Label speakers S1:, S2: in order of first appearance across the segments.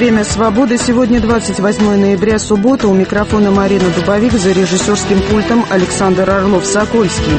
S1: «Время свободы». Сегодня 28 ноября, суббота. У микрофона Марина Дубовик, за режиссерским пультом Александр Орлов-Сокольский.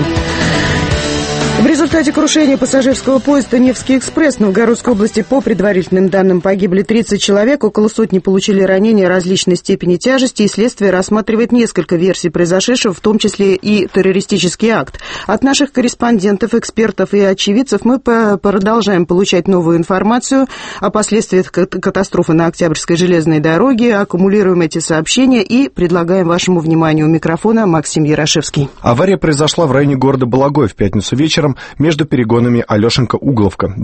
S1: В результате крушения пассажирского поезда «Невский экспресс» в Новгородской области, по предварительным данным, погибли 30 человек, около сотни получили ранения различной степени тяжести, и следствие рассматривает несколько версий произошедшего, в том числе и террористический акт. От наших корреспондентов, экспертов и очевидцев мы продолжаем получать новую информацию о последствиях катастрофы на Октябрьской железной дороге, аккумулируем эти сообщения и предлагаем вашему вниманию. У микрофона Максим Ярошевский.
S2: Авария произошла в районе города Балагой в пятницу вечером между перегонами Алешенко-Угловка,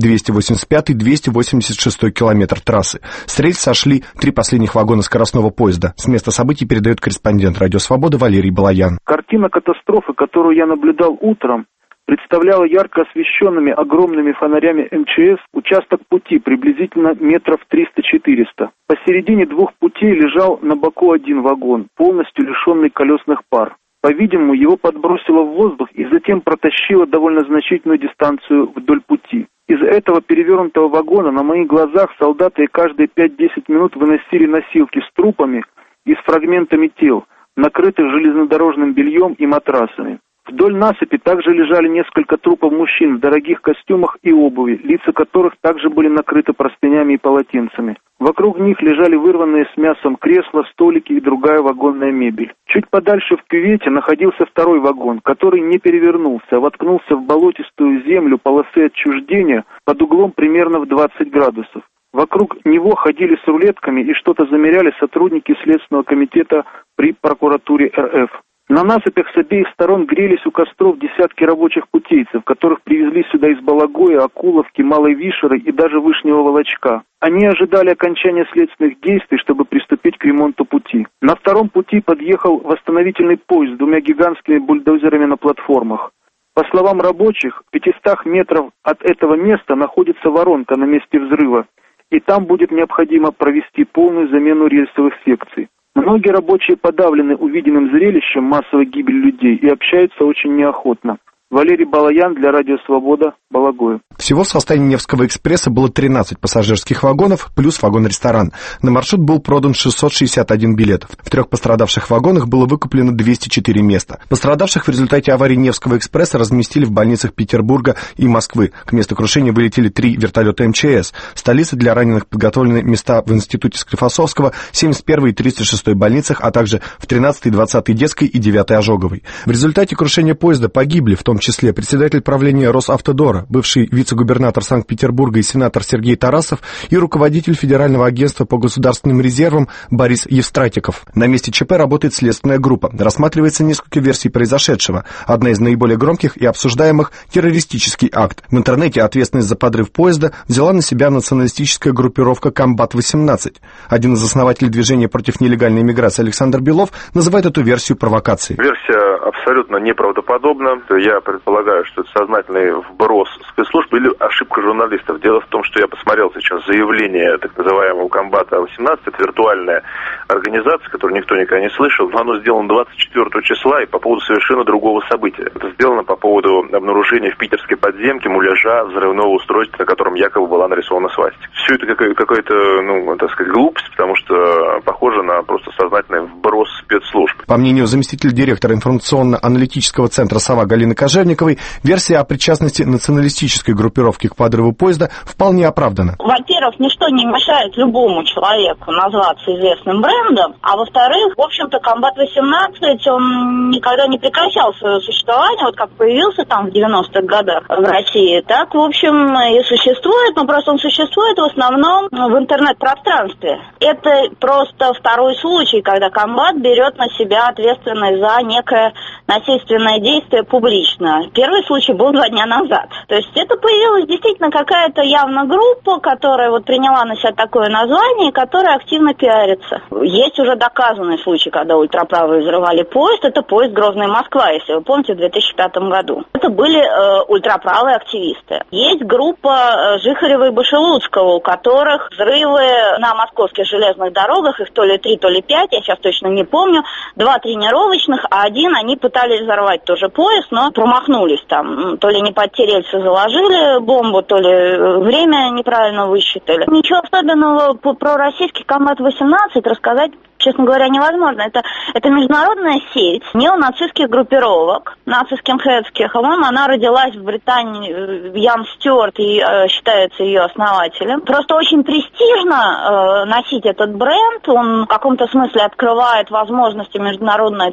S2: 285-286 километр трассы. С рельс сошли 3 последних вагона скоростного поезда. С места событий передает корреспондент «Радио Свобода» Валерий Балаян.
S3: Картина катастрофы, которую я наблюдал утром, представляла ярко освещенными огромными фонарями МЧС участок пути приблизительно метров 300-400. Посередине двух путей лежал на боку один вагон, полностью лишенный колесных пар. По-видимому, его подбросило в воздух и затем протащило довольно значительную дистанцию вдоль пути. Из этого перевернутого вагона на моих глазах солдаты каждые 5-10 минут выносили носилки с трупами и с фрагментами тел, накрытых железнодорожным бельем и матрасами. Вдоль насыпи также лежали несколько трупов мужчин в дорогих костюмах и обуви, лица которых также были накрыты простынями и полотенцами. Вокруг них лежали вырванные с мясом кресла, столики и другая вагонная мебель. Чуть подальше в кювете находился второй вагон, который не перевернулся, а воткнулся в болотистую землю полосы отчуждения под углом примерно в 20 градусов. Вокруг него ходили с рулетками и что-то замеряли сотрудники Следственного комитета при прокуратуре РФ. На насыпях с обеих сторон грелись у костров десятки рабочих путейцев, которых привезли сюда из Балагоя, Окуловки, Малой Вишеры и даже Вышнего Волочка. Они ожидали окончания следственных действий, чтобы приступить к ремонту пути. На втором пути подъехал восстановительный поезд с 2 гигантскими бульдозерами на платформах. По словам рабочих, в 500 метров от этого места находится воронка на месте взрыва, и там будет необходимо провести полную замену рельсовых секций. Многие рабочие подавлены увиденным зрелищем массовой гибели людей и общаются очень неохотно. Валерий Балаян для «Радио Свобода», Балагоя.
S2: Всего в составе Невского экспресса было 13 пассажирских вагонов, плюс вагон-ресторан. На маршрут был продан 661 билет. В 3 пострадавших вагонах было выкуплено 204 места. Пострадавших в результате аварии Невского экспресса разместили в больницах Петербурга и Москвы. К месту крушения вылетели 3 вертолета МЧС. В столице для раненых подготовлены места в Институте Склифосовского, 71-й и 306-й больницах, а также в 13-й, 20-й детской и 9-й Ожоговой. В результате крушения поезда погибли, в том числе председатель правления Росавтодора, бывший вице-губернатор Санкт-Петербурга и сенатор Сергей Тарасов и руководитель Федерального агентства по государственным резервам Борис Евстратиков. На месте ЧП работает следственная группа. Рассматривается несколько версий произошедшего. Одна из наиболее громких и обсуждаемых – террористический акт. В интернете ответственность за подрыв поезда взяла на себя националистическая группировка «Комбат-18». Один из основателей движения против нелегальной иммиграции Александр Белов называет эту версию провокацией.
S4: Версия абсолютно неправдоподобна. Я предполагаю, что это сознательный вброс спецслужб или ошибка журналистов. Дело в том, что я посмотрел сейчас заявление так называемого Комбата-18, это виртуальная организация, которую никто никогда не слышал, но оно сделано 24 числа и по поводу совершенно другого события. Это сделано по поводу обнаружения в питерской подземке муляжа взрывного устройства, на котором якобы была нарисована свастика. Все это какая-то, глупость, потому что похоже на просто сознательный вброс спецслужб.
S2: По мнению заместителя директора информационно-аналитического центра «Сова» Галины Кожевниковой, версия о причастности националистической группировки к подрыву поезда вполне оправдана.
S5: Во-первых, ничто не мешает любому человеку назваться известным брендом, а во-вторых, в общем-то, Комбат-18, он никогда не прекращал свое существование, вот как появился там в 90-х годах в России, так, в общем, и существует, но просто он существует в основном в интернет-пространстве. Это просто второй случай, когда Комбат берет на себя ответственность за некое насильственное действие публично. Первый случай был 2 дня назад. То есть это появилась действительно какая-то явно группа, которая вот приняла на себя такое название, которая активно пиарится. Есть уже доказанный случай, когда ультраправые взрывали поезд. Это поезд Грозный-Москва, если вы помните, в 2005 году. Это были ультраправые активисты. Есть группа Жихарева и Башелуцкого, у которых взрывы на московских железных дорогах, их то ли 3, то ли 5, я сейчас точно не помню, 2 2 тренировочных, а один они пытались взорвать тоже поезд, но промахнулись там. То ли не под те рельсы заложили бомбу, то ли время неправильно высчитали. Ничего особенного про российский Комбат-18 рассказать, честно говоря, невозможно. Это международная сеть неонацистских группировок, нацистских, по-моему, она родилась в Британии, Ян Стюарт и считается ее основателем. Просто очень престижно носить этот бренд, он в каком-то смысле открывает возможности международной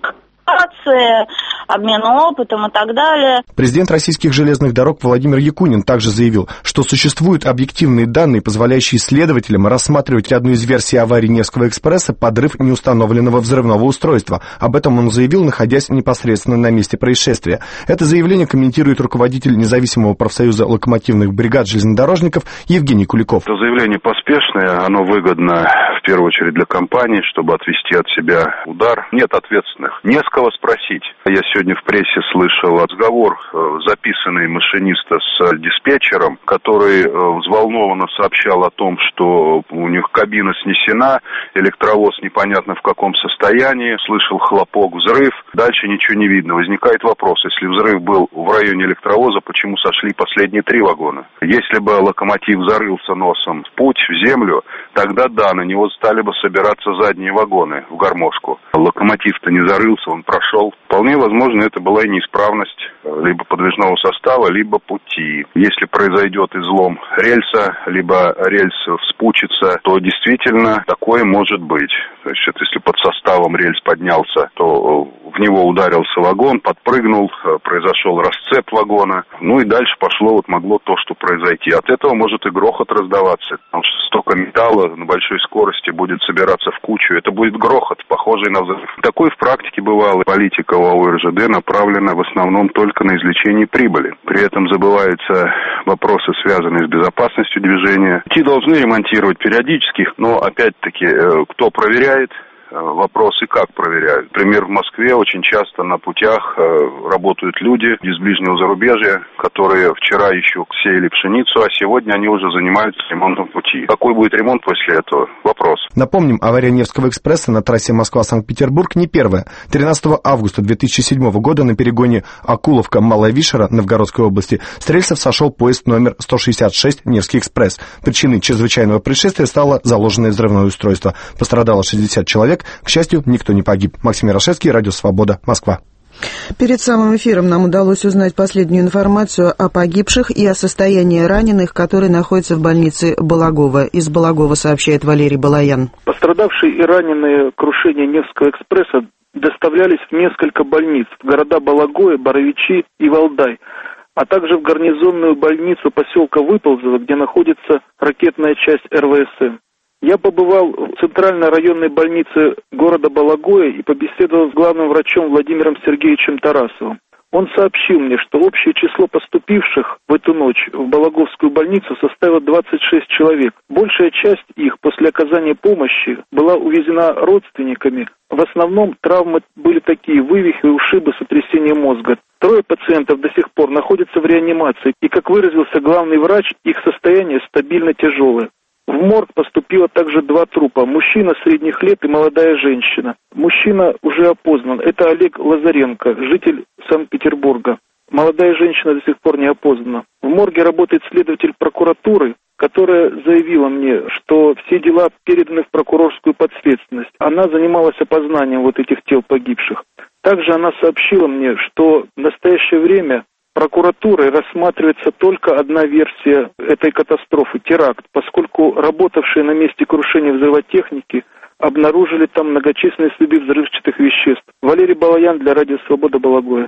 S5: обмен опытом и так далее.
S2: Президент российских железных дорог Владимир Якунин также заявил, что существуют объективные данные, позволяющие следователям рассматривать одну из версий аварии Невского экспресса — подрыв неустановленного взрывного устройства. Об этом он заявил, находясь непосредственно на месте происшествия. Это заявление комментирует руководитель независимого профсоюза локомотивных бригад железнодорожников Евгений Куликов.
S6: Это заявление поспешное, оно выгодно в первую очередь для компании, чтобы отвести от себя удар. Нет ответственных. Не с кого спросить. Я сегодня в прессе слышал разговор, записанный машиниста с диспетчером, который взволнованно сообщал о том, что у них кабина снесена, электровоз непонятно в каком состоянии, слышал хлопок, взрыв, дальше ничего не видно. Возникает вопрос, если взрыв был в районе электровоза, почему сошли последние 3 вагона? Если бы локомотив зарылся носом в путь, в землю, тогда да, на него стали бы собираться задние вагоны в гармошку. Локомотив-то не зарылся, он прошел. Вполне возможно, это была и неисправность либо подвижного состава, либо пути. Если произойдет излом рельса, либо рельс вспучится, то действительно такое может быть. Значит, если под составом рельс поднялся, то в него ударился вагон, подпрыгнул, произошел расцеп вагона. Ну и дальше пошло, могло то, что произойти. От этого может и грохот раздаваться, потому что столько металла на большой скорости будет собираться в кучу. Это будет грохот, похожий на взрыв. Такой в практике бывало. Политика ОАО РЖД направлена в основном только на извлечение прибыли. При этом забываются вопросы, связанные с безопасностью движения. Пути должны ремонтировать периодически, но опять-таки, кто проверяет? Вопрос и как проверяют. Например, в Москве очень часто на путях работают люди из ближнего зарубежья, которые вчера еще сеяли пшеницу, а сегодня они уже занимаются ремонтом пути. Какой будет ремонт после этого? Вопрос.
S2: Напомним, авария Невского экспресса на трассе Москва-Санкт-Петербург не первая. 13 августа 2007 года на перегоне Акуловка-Малая Вишера Новгородской области с рельсов сошел поезд номер 166 Невский экспресс. Причиной чрезвычайного происшествия стало заложенное взрывное устройство. Пострадало 60 человек. К счастью, никто не погиб. Максим Ярошевский, Радио Свобода, Москва.
S1: Перед самым эфиром нам удалось узнать последнюю информацию о погибших и о состоянии раненых, которые находятся в больнице Балагова. Из Балагова сообщает Валерий Балаян.
S3: Пострадавшие и раненые в крушении Невского экспресса доставлялись в несколько больниц, в города Балагое, Боровичи и Валдай, а также в гарнизонную больницу поселка Выползово, где находится ракетная часть РВСН. Я побывал в центральной районной больнице города Балагое и побеседовал с главным врачом Владимиром Сергеевичем Тарасовым. Он сообщил мне, что общее число поступивших в эту ночь в Балаговскую больницу составило 26 человек. Большая часть их после оказания помощи была увезена родственниками. В основном травмы были такие: вывихи, ушибы, сотрясение мозга. 3 пациентов до сих пор находятся в реанимации, и, как выразился главный врач, их состояние стабильно тяжелое. В морг поступило также 2 трупа. Мужчина средних лет и молодая женщина. Мужчина уже опознан. Это Олег Лазаренко, житель Санкт-Петербурга. Молодая женщина до сих пор не опознана. В морге работает следователь прокуратуры, которая заявила мне, что все дела переданы в прокурорскую подследственность. Она занималась опознанием этих тел погибших. Также она сообщила мне, что в настоящее время прокуратурой рассматривается только одна версия этой катастрофы – теракт, поскольку работавшие на месте крушения взрывотехники обнаружили там многочисленные следы взрывчатых веществ. Валерий Балаян для Радио Свобода, Балагое.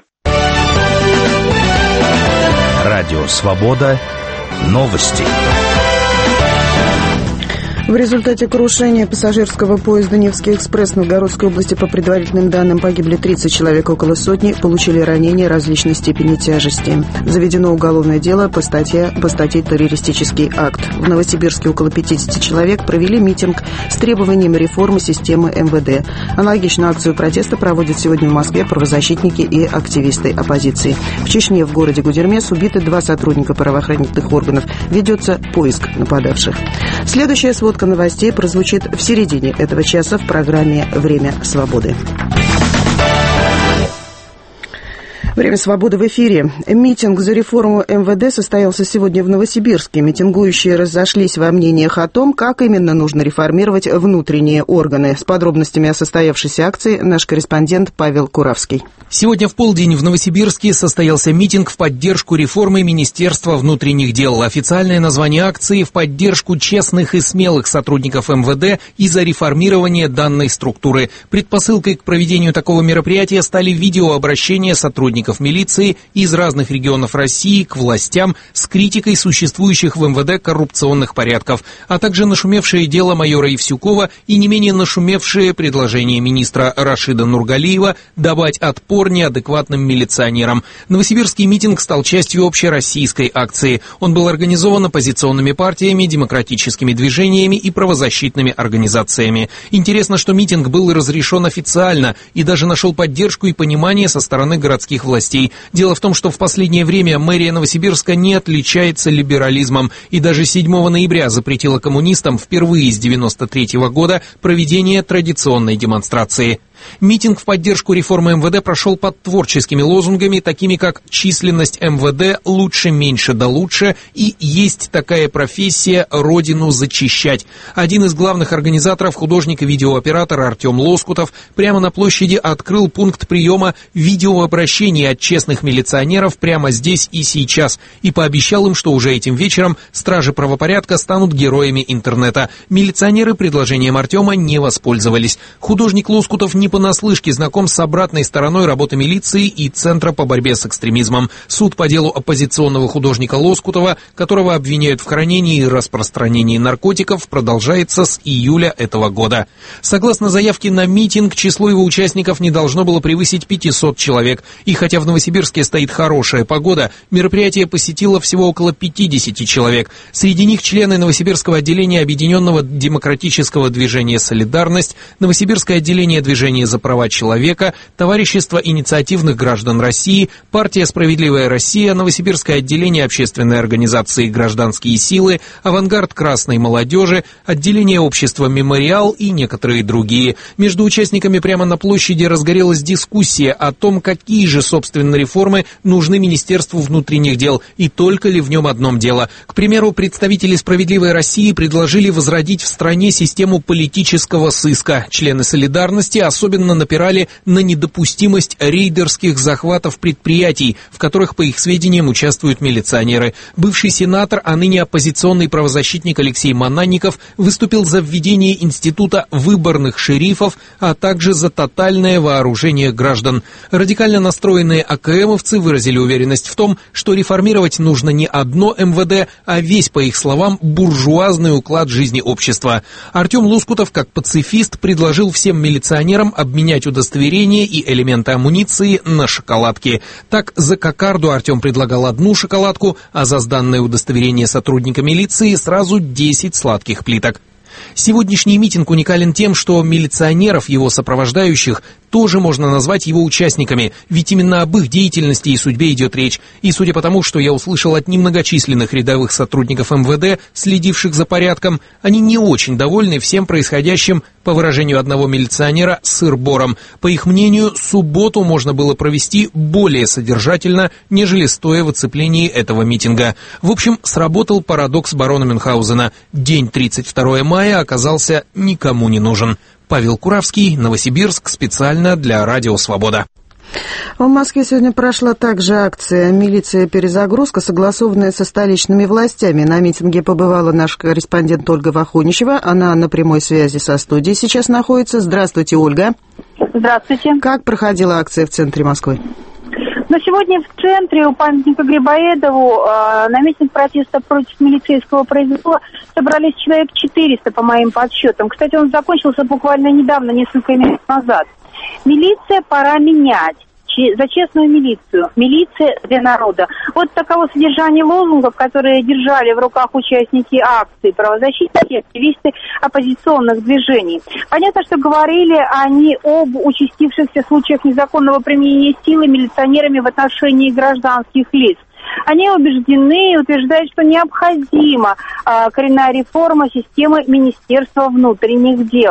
S7: Радио Свобода. Новости.
S1: В результате крушения пассажирского поезда «Невский экспресс» в Новгородской области, по предварительным данным, погибли 30 человек, около сотни получили ранения различной степени тяжести. Заведено уголовное дело по статье «Террористический акт». В Новосибирске около 50 человек провели митинг с требованием реформы системы МВД. Аналогичную акцию протеста проводят сегодня в Москве правозащитники и активисты оппозиции. В Чечне, в городе Гудермес, убиты 2 сотрудника правоохранительных органов. Ведется поиск нападавших. Следующая сводка новостей прозвучит в середине этого часа в программе «Время свободы». Время свободы в эфире. Митинг за реформу МВД состоялся сегодня в Новосибирске. Митингующие разошлись во мнениях о том, как именно нужно реформировать внутренние органы. С подробностями о состоявшейся акции наш корреспондент Павел Куравский.
S8: Сегодня в полдень в Новосибирске состоялся митинг в поддержку реформы Министерства внутренних дел. Официальное название акции — в поддержку честных и смелых сотрудников МВД и за реформирование данной структуры. Предпосылкой к проведению такого мероприятия стали видеообращения сотрудников милиции из разных регионов России к властям с критикой существующих в МВД коррупционных порядков, а также нашумевшее дело майора Евсюкова и не менее нашумевшее предложение министра Рашида Нургалиева давать отпор неадекватным милиционерам. Новосибирский митинг стал частью общероссийской акции. Он был организован оппозиционными партиями, демократическими движениями и правозащитными организациями. Интересно, что митинг был разрешен официально и даже нашел поддержку и понимание со стороны городских властей. Дело в том, что в последнее время мэрия Новосибирска не отличается либерализмом и даже 7 ноября запретила коммунистам впервые с 1993 года проведение традиционной демонстрации. Митинг в поддержку реформы МВД прошел под творческими лозунгами, такими как «Численность МВД лучше, меньше да лучше» и «Есть такая профессия – родину зачищать». Один из главных организаторов, художник и видеооператор Артем Лоскутов, прямо на площади открыл пункт приема видеообращений от честных милиционеров прямо здесь и сейчас и пообещал им, что уже этим вечером стражи правопорядка станут героями интернета. Милиционеры предложением Артема не воспользовались. Художник Лоскутов не понаслышке знаком с обратной стороной работы милиции и Центра по борьбе с экстремизмом. Суд по делу оппозиционного художника Лоскутова, которого обвиняют в хранении и распространении наркотиков, продолжается с июля этого года. Согласно заявке на митинг, число его участников не должно было превысить 500 человек. И хотя в Новосибирске стоит хорошая погода, мероприятие посетило всего около 50 человек. Среди них члены Новосибирского отделения Объединенного демократического движения «Солидарность», Новосибирское отделение движения за права человека, Товарищество инициативных граждан России, партия «Справедливая Россия», Новосибирское отделение общественной организации «Гражданские силы», Авангард красной молодежи, отделение общества «Мемориал» и некоторые другие. Между участниками прямо на площади разгорелась дискуссия о том, какие же, собственно, реформы нужны Министерству внутренних дел и только ли в нем одном дело. К примеру, представители «Справедливой России» предложили возродить в стране систему политического сыска. Члены «Солидарности» особенно напирали на недопустимость рейдерских захватов предприятий, в которых, по их сведениям, участвуют милиционеры. Бывший сенатор, а ныне оппозиционный правозащитник Алексей Мананников выступил за введение института выборных шерифов, а также за тотальное вооружение граждан. Радикально настроенные АКМовцы выразили уверенность в том, что реформировать нужно не одно МВД, а весь, по их словам, буржуазный уклад жизни общества. Артем Лоскутов, как пацифист, предложил всем милиционерам обменять удостоверения и элементы амуниции на шоколадки. Так, за кокарду Артем предлагал 1 шоколадку, а за сданное удостоверение сотрудника милиции сразу 10 сладких плиток. Сегодняшний митинг уникален тем, что милиционеров, его сопровождающих, тоже можно назвать его участниками, ведь именно об их деятельности и судьбе идет речь. И судя по тому, что я услышал от немногочисленных рядовых сотрудников МВД, следивших за порядком, они не очень довольны всем происходящим, по выражению одного милиционера, сыр-бором. По их мнению, субботу можно было провести более содержательно, нежели стоя в оцеплении этого митинга. В общем, сработал парадокс барона Мюнхгаузена. День 32 мая оказался никому не нужен. Павел Куравский, Новосибирск, специально для Радио Свобода.
S1: В Москве сегодня прошла также акция «Милиция. Перезагрузка», согласованная со столичными властями. На митинге побывала наш корреспондент Ольга Вахуничева. Она на прямой связи со студией сейчас находится. Здравствуйте, Ольга.
S9: Здравствуйте.
S1: Как проходила акция в центре Москвы?
S9: Но сегодня в центре у памятника Грибоедову на митинг протеста против милицейского произвола собрались человек 400, по моим подсчетам. Кстати, он закончился буквально недавно, несколько минут назад. Милиция пора менять. За честную милицию. Милиция для народа. Вот таково содержание лозунгов, которые держали в руках участники акции, правозащитники, активисты оппозиционных движений. Понятно, что говорили они об участившихся случаях незаконного применения силы милиционерами в отношении гражданских лиц. Они убеждены и утверждают, что необходима коренная реформа системы Министерства внутренних дел.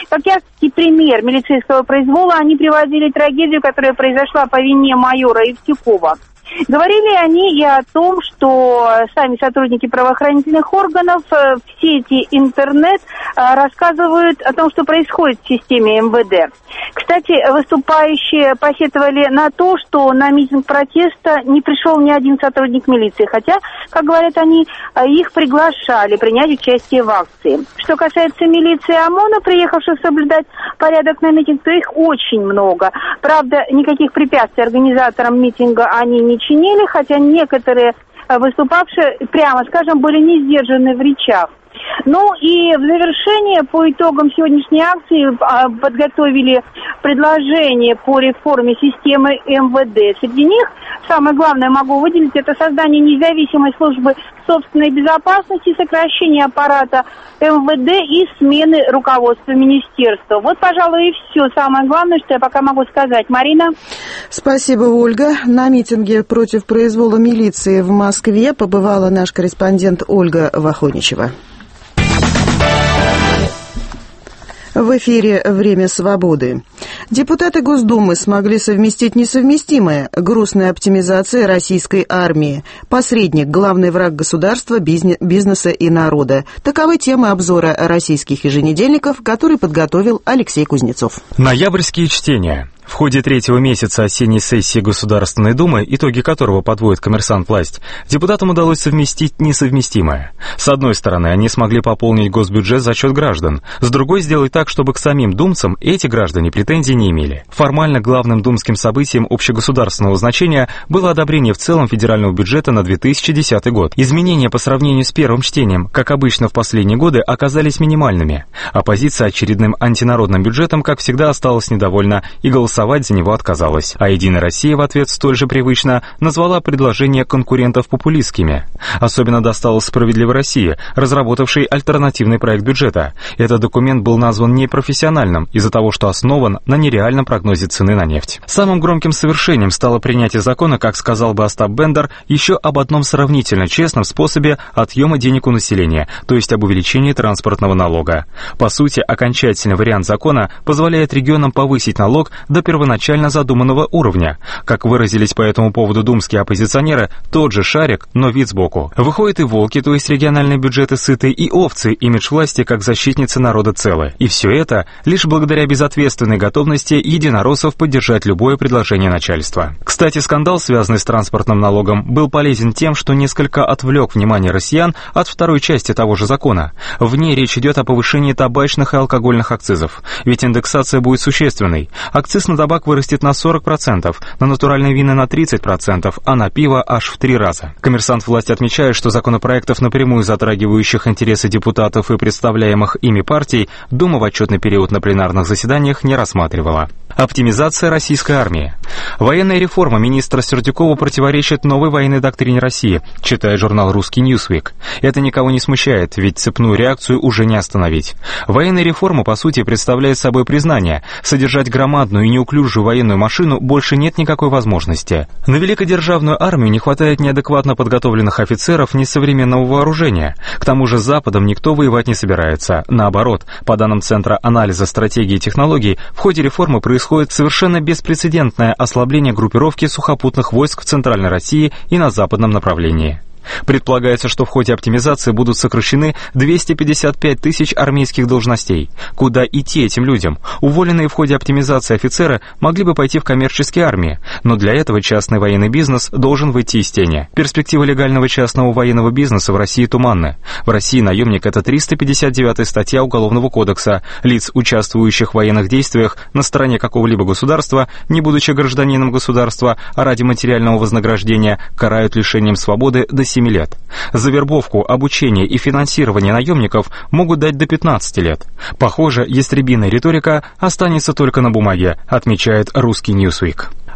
S9: Как яркий пример милицейского произвола, они приводили трагедию, которая произошла по вине майора Евтюкова. Говорили они и о том, что сами сотрудники правоохранительных органов в сети интернет рассказывают о том, что происходит в системе МВД. Кстати, выступающие посетовали на то, что на митинг протеста не пришел ни один сотрудник милиции, хотя, как говорят они, их приглашали принять участие в акции. Что касается милиции ОМОНа, приехавших соблюдать порядок на митинг, то их очень много. Правда, никаких препятствий организаторам митинга они не чинили, хотя некоторые выступавшие, прямо скажем, были не сдержаны в речах. Ну и в завершение, по итогам сегодняшней акции, подготовили предложение по реформе системы МВД. Среди них самое главное могу выделить — это создание независимой службы собственной безопасности, сокращение аппарата МВД и смены руководства министерства. Вот, пожалуй, и все самое главное, что я пока могу сказать. Марина?
S1: Спасибо, Ольга. На митинге против произвола милиции в Москве побывала наш корреспондент Ольга Вахоничева. В эфире «Время свободы». Депутаты Госдумы смогли совместить несовместимое: грустная оптимизация российской армии, посредник, главный враг государства, бизнеса и народа. Таковы темы обзора российских еженедельников, который подготовил Алексей Кузнецов.
S10: Ноябрьские чтения. В ходе третьего месяца осенней сессии Государственной Думы, итоги которого подводит «Коммерсант. Власть», депутатам удалось совместить несовместимое. С одной стороны, они смогли пополнить госбюджет за счет граждан, с другой — сделать так, чтобы к самим думцам эти граждане претензий не имели. Формально главным думским событием общегосударственного значения было одобрение в целом федерального бюджета на 2010 год. Изменения по сравнению с первым чтением, как обычно в последние годы, оказались минимальными. Оппозиция очередным антинародным бюджетом, как всегда, осталась недовольна и голосовать за него отказалась. А «Единая Россия» в ответ столь же привычно назвала предложения конкурентов популистскими. Особенно досталось «Справедливой России», разработавшей альтернативный проект бюджета. Этот документ был назван непрофессиональным из-за того, что основан на нереальном прогнозе цены на нефть. Самым громким совершением стало принятие закона, как сказал бы Остап Бендер, еще об одном сравнительно честном способе отъема денег у населения, то есть об увеличении транспортного налога. По сути, окончательный вариант закона позволяет регионам повысить налог до первоначально задуманного уровня. Как выразились по этому поводу думские оппозиционеры, тот же шарик, но вид сбоку. Выходят и волки, то есть региональные бюджеты, сыты, и овцы, имидж власти как защитницы народа целы. И все это лишь благодаря безответственной готовности единороссов поддержать любое предложение начальства. Кстати, скандал, связанный с транспортным налогом, был полезен тем, что несколько отвлек внимание россиян от второй части того же закона. В ней речь идет о повышении табачных и алкогольных акцизов. Ведь индексация будет существенной. Акциз на табак вырастет на 40%, на натуральные вина на 30%, а на пиво аж в 3 раза. «Коммерсант. Власть» отмечает, что законопроектов, напрямую затрагивающих интересы депутатов и представляемых ими партий, Дума в отчетный период на пленарных заседаниях не рассматривала. Оптимизация российской армии. Военная реформа министра Сердюкова противоречит новой военной доктрине России, читает журнал «Русский Ньюсвик». Это никого не смущает, ведь цепную реакцию уже не остановить. Военная реформа, по сути, представляет собой признание: содержать громадную и неуклюжую военную машину больше нет никакой возможности. На великодержавную армию не хватает неадекватно подготовленных офицеров, ни современного вооружения. К тому же с Западом никто воевать не собирается. Наоборот, по данным Центра анализа стратегии и технологий, в ходе реформы происходит совершенно беспрецедентное ослабление группировки сухопутных войск в Центральной России и на западном направлении. Предполагается, что в ходе оптимизации будут сокращены 255 тысяч армейских должностей. Куда идти этим людям? Уволенные в ходе оптимизации офицеры могли бы пойти в коммерческие армии, но для этого частный военный бизнес должен выйти из тени. Перспективы легального частного военного бизнеса в России туманны. В России наемник — это 359-я статья Уголовного кодекса. Лиц, участвующих в военных действиях на стороне какого-либо государства, не будучи гражданином государства, а ради материального вознаграждения, карают лишением свободы до 7 лет. За вербовку, обучение и финансирование наемников могут дать до 15 лет. Похоже, ястребиная риторика останется только на бумаге, отмечает «Русский Ньюсвик».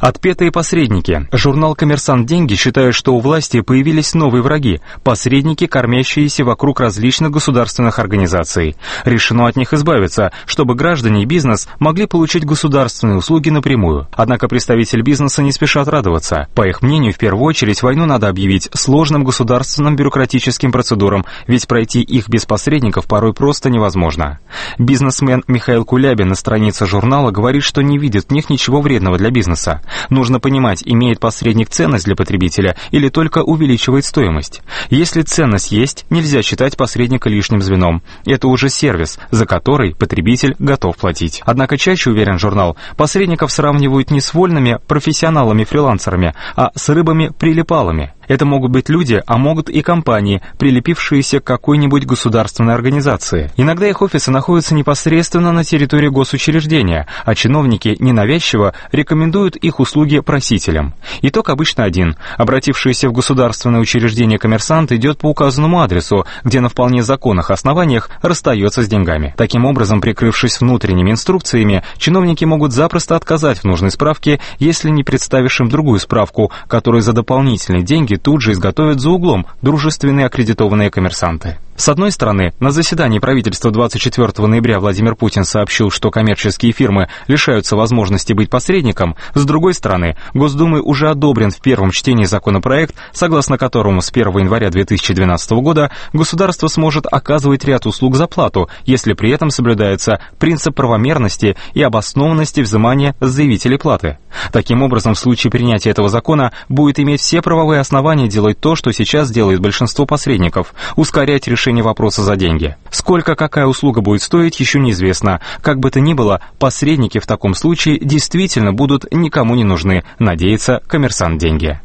S10: Отпетые посредники. Журнал «Коммерсант. Деньги» считает, что у власти появились новые враги – посредники, кормящиеся вокруг различных государственных организаций. Решено от них избавиться, чтобы граждане и бизнес могли получить государственные услуги напрямую. Однако представители бизнеса не спешат радоваться. По их мнению, в первую очередь войну надо объявить сложным государственным бюрократическим процедурам, ведь пройти их без посредников порой просто невозможно. Бизнесмен Михаил Кулябин на странице журнала говорит, что не видит в них ничего вредного для бизнеса. Нужно понимать, имеет посредник ценность для потребителя или только увеличивает стоимость. Если ценность есть, нельзя считать посредника лишним звеном. Это уже сервис, за который потребитель готов платить. Однако чаще, уверен журнал, посредников сравнивают не с вольными профессионалами-фрилансерами, а с рыбами-прилипалами. Это могут быть люди, а могут и компании, прилепившиеся к какой-нибудь государственной организации. Иногда их офисы находятся непосредственно на территории госучреждения, а чиновники ненавязчиво рекомендуют их услуги просителям. Итог обычно один. Обратившийся в государственное учреждение коммерсант идет по указанному адресу, где на вполне законных основаниях расстается с деньгами. Таким образом, прикрывшись внутренними инструкциями, чиновники могут запросто отказать в нужной справке, если не представишь им другую справку, которую за дополнительные деньги тут же изготовят за углом дружественные аккредитованные коммерсанты. С одной стороны, на заседании правительства 24 ноября Владимир Путин сообщил, что коммерческие фирмы лишаются возможности быть посредником. С другой стороны, Госдумой уже одобрен в первом чтении законопроект, согласно которому с 1 января 2012 года государство сможет оказывать ряд услуг за плату, если при этом соблюдается принцип правомерности и обоснованности взимания с заявителей платы. Таким образом, в случае принятия этого закона будет иметь все правовые основания делать то, что сейчас делает большинство посредников – ускорять решение вопроса за деньги. Сколько какая услуга будет стоить, еще неизвестно. Как бы то ни было, посредники в таком случае действительно будут никому не нужны, надеется «Коммерсант. Деньги».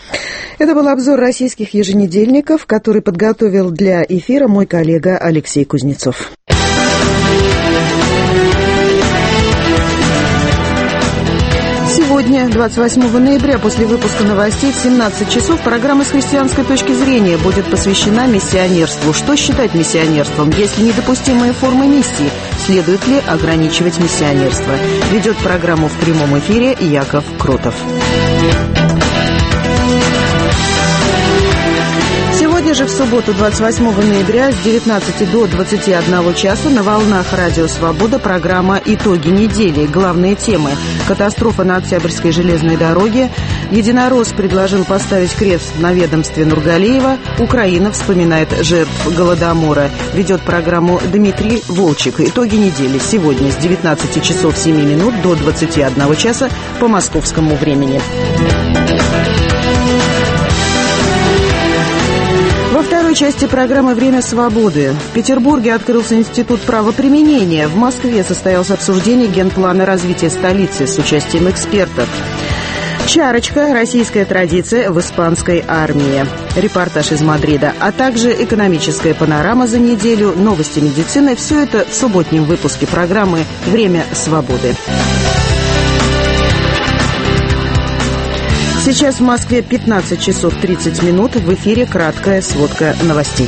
S1: Это был обзор российских еженедельников, который подготовил для эфира мой коллега Алексей Кузнецов. Сегодня, 28 ноября, после выпуска новостей в 17 часов, программа «С христианской точки зрения» будет посвящена миссионерству. Что считать миссионерством? Есть ли недопустимые формы миссии? Следует ли ограничивать миссионерство? Ведет программу в прямом эфире Яков Кротов. Сегодня же, в субботу, 28 ноября, с 19 до 21 часа на волнах Радио Свобода программа «Итоги недели». Главные темы: катастрофа на Октябрьской железной дороге, Единорос предложил поставить крест на ведомстве Нургалиева, Украина вспоминает жертв Голодомора. Ведет программу Дмитрий Волчек. Итоги недели сегодня с 19 часов 7 минут до 21 часа по московскому времени. Во второй части программы «Время свободы». В Петербурге открылся Институт правоприменения. В Москве состоялось обсуждение генплана развития столицы с участием экспертов. Чарочка. Российская традиция в испанской армии. Репортаж из Мадрида, а также экономическая панорама за неделю, новости медицины. Все это в субботнем выпуске программы «Время свободы». Сейчас в Москве 15 часов 30 минут. В эфире краткая сводка новостей.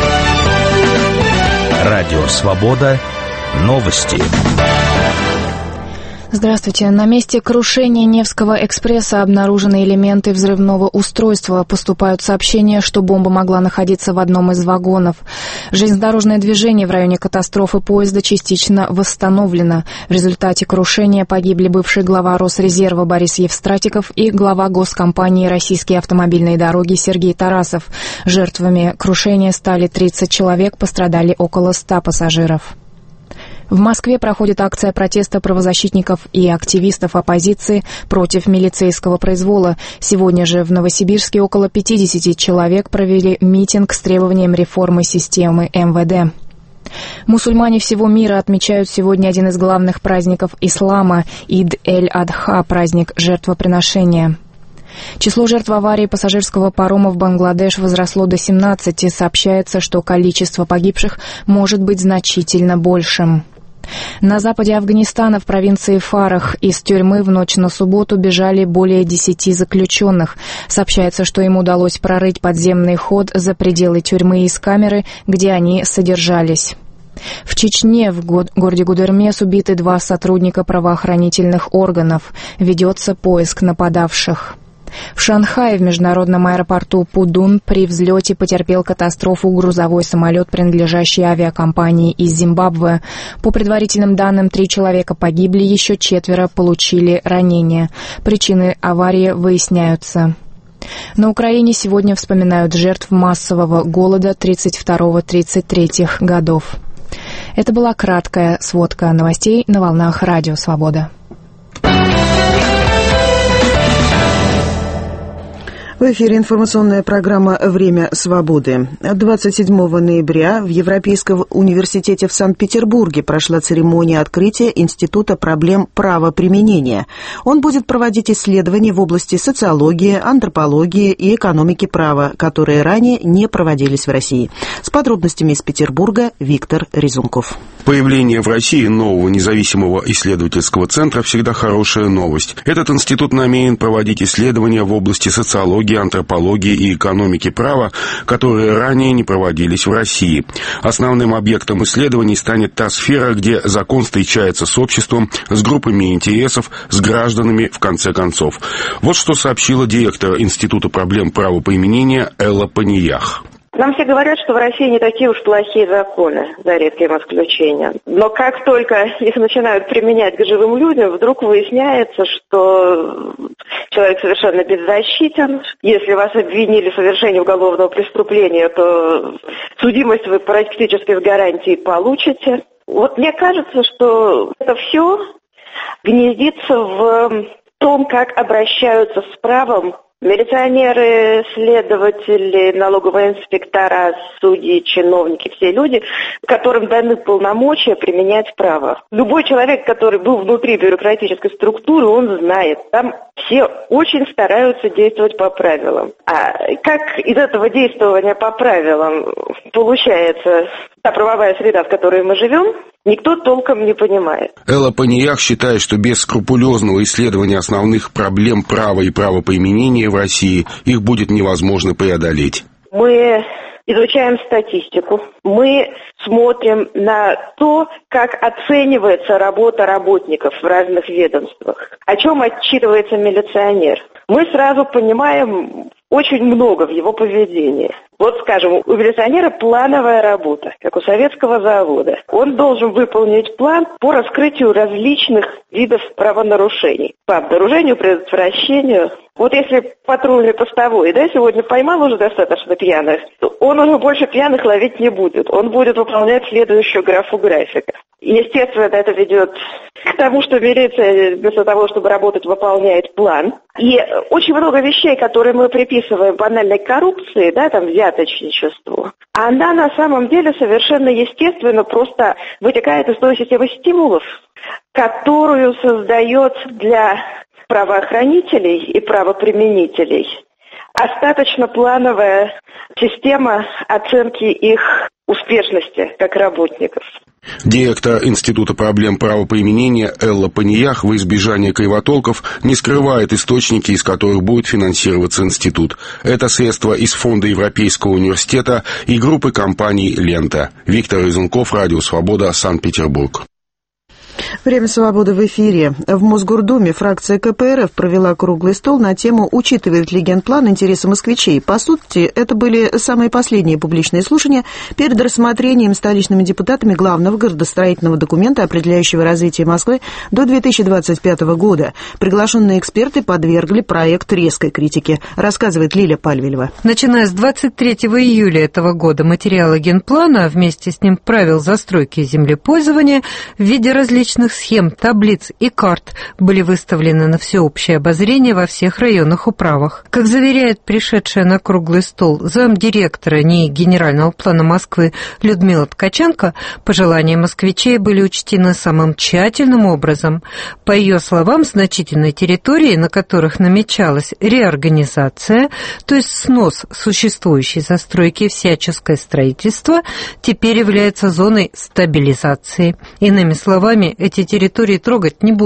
S7: Радио «Свобода». Новости.
S11: Здравствуйте. На месте крушения Невского экспресса обнаружены элементы взрывного устройства. Поступают сообщения, что бомба могла находиться в одном из вагонов. Железнодорожное движение в районе катастрофы поезда частично восстановлено. В результате крушения погибли бывший глава Росрезерва Борис Евстратиков и глава госкомпании «Российские автомобильные дороги» Сергей Тарасов. Жертвами крушения стали 30 человек, пострадали около 100 пассажиров. В Москве проходит акция протеста правозащитников и активистов оппозиции против милицейского произвола. Сегодня же в Новосибирске около 50 человек провели митинг с требованием реформы системы МВД. Мусульмане всего мира отмечают сегодня один из главных праздников ислама – Ид-эль-Адха, праздник жертвоприношения. Число жертв аварии пассажирского парома в Бангладеш возросло до 17. Сообщается, что количество погибших может быть значительно большим. На западе Афганистана, в провинции Фарах, из тюрьмы в ночь на субботу бежали более 10 заключенных. Сообщается, что им удалось прорыть подземный ход за пределы тюрьмы из камеры, где они содержались. В Чечне, в городе Гудермес, убиты 2 сотрудника правоохранительных органов. Ведется поиск нападавших. В Шанхае в международном аэропорту Пудун при взлете потерпел катастрофу грузовой самолет, принадлежащий авиакомпании из Зимбабве. По предварительным данным, 3 человека погибли, еще 4 получили ранения. Причины аварии выясняются. На Украине сегодня вспоминают жертв массового голода 32-33 годов. Это была краткая сводка новостей на волнах Радио Свобода.
S1: В эфире информационная программа «Время свободы». 27 ноября в Европейском университете в Санкт-Петербурге прошла церемония открытия Института проблем правоприменения. Он будет проводить исследования в области социологии, антропологии и экономики права, которые ранее не проводились в России. С подробностями из Петербурга Виктор Резунков.
S12: Появление в России нового независимого исследовательского центра всегда хорошая новость. Этот институт намерен проводить исследования в области социологии, антропологии и экономики права, которые ранее не проводились в России. Основным объектом исследований станет та сфера, где закон встречается с обществом, с группами интересов, с гражданами, в конце концов. Вот что сообщила директор Института проблем правоприменения Элла Паниях.
S13: Нам все говорят, что в России не такие уж плохие законы, за редким исключением. Но как только их начинают применять к живым людям, вдруг выясняется, что человек совершенно беззащитен. Если вас обвинили в совершении уголовного преступления, то судимость вы практически с гарантией получите. Вот мне кажется, что это все гнездится в том, как обращаются с правом милиционеры, следователи, налоговые инспектора, судьи, чиновники, все люди, которым даны полномочия применять право. Любой человек, который был внутри бюрократической структуры, он знает, там все очень стараются действовать по правилам. А как из этого действования по правилам получается та правовая среда, в которой мы живем, никто толком не понимает.
S12: Элла Паниях считает, что без скрупулезного исследования основных проблем права и правоприменения в России их будет невозможно преодолеть.
S13: Мы изучаем статистику, мы смотрим на то, как оценивается работа работников в разных ведомствах, о чем отчитывается милиционер. Мы сразу понимаем очень много в его поведении. Вот, скажем, у милиционера плановая работа, как у советского завода. Он должен выполнить план по раскрытию различных видов правонарушений. По обнаружению, предотвращению. Вот если патрульный постовой, сегодня поймал уже достаточно пьяных, то он уже больше пьяных ловить не будет. Он будет выполнять следующую графу графика. Естественно, это ведет к тому, что милиция вместо того, чтобы работать, выполняет план. И очень много вещей, которые мы приписываем банальной коррупции, взяточничеству, она на самом деле совершенно естественно просто вытекает из той системы стимулов, которую создает для правоохранителей и правоприменителей остаточно плановая система оценки их успешности как работников.
S12: Директор Института проблем правоприменения Элла Паниях во избежание кривотолков не скрывает источники, из которых будет финансироваться институт. Это средства из Фонда Европейского университета и группы компаний «Лента». Виктор Резунков, Радио Свобода, Санкт-Петербург.
S1: Время свободы в эфире. В Мосгордуме фракция КПРФ провела круглый стол на тему «Учитывает ли генплан интересы москвичей?». По сути, это были самые последние публичные слушания перед рассмотрением столичными депутатами главного градостроительного документа, определяющего развитие Москвы до 2025 года. Приглашенные эксперты подвергли проект резкой критике, рассказывает Лиля Пальвелева.
S14: Начиная с 23 июля этого года материалы генплана, а вместе с ним правил застройки и землепользования в виде различных схем, таблиц и карт были выставлены на всеобщее обозрение во всех районных управах. Как заверяет пришедшая на круглый стол замдиректора НИИ Генерального плана Москвы Людмила Ткаченко, пожелания москвичей были учтены самым тщательным образом. По ее словам, значительные территории, на которых намечалась реорганизация, то есть снос существующей застройки и всяческое строительство, теперь является зоной стабилизации. Иными словами, эти территории трогать не будут.